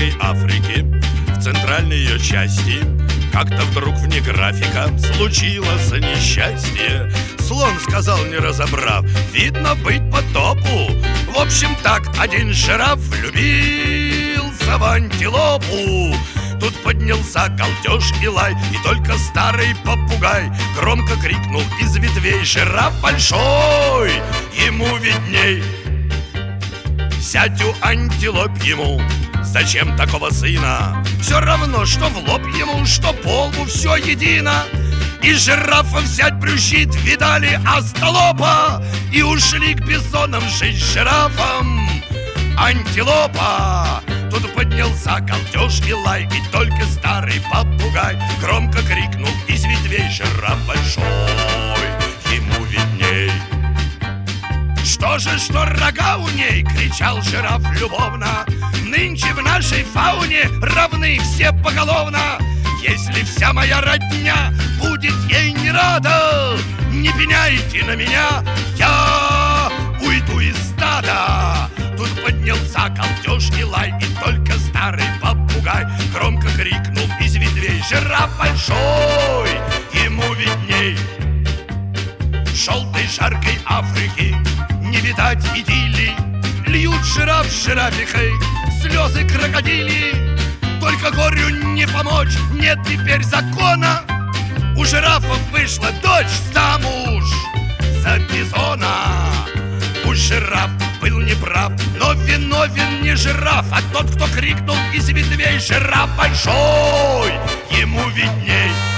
жаркой Африки, в центральной ее части, как-то вдруг вне графика случилось несчастье. Слон сказал, не разобрав: видно, быть по топу. В общем так, один жираф влюбился в антилопу. Тут поднялся галдеж и лай, и только старый попугай громко крикнул из ветвей: жираф большой, ему видней. Сядь у антилоп ему, зачем такого сына? Все равно, что в лоб ему, что по лбу, все едино. И жирафа взять брюзжит, видали остолопа, и ушли к бизонам жить с жирафом. Антилопа. Тут поднялся галдеж и лай, и только старый попугай громко крикнул из ветвей: жираф большой, ему видней. Что же, что рога у ней, кричал жираф любовно, нынче в нашей фауне равны все поголовно. Если вся моя родня будет ей не рада, не пеняйте на меня, я уйду из стада. Тут поднялся галдеж и лай, и только старый попугай громко крикнул из ветвей: жираф большой, ему видней. В желтой жаркой Африки не видать идиллии, льют жираф с жирафихой слезы крокодили. Только горю не помочь, нет теперь закона. У жирафов вышла дочь замуж за бизона. Пусть жираф был неправ, но виновен не жираф, а тот, кто крикнул из ветвей: жираф большой, ему видней.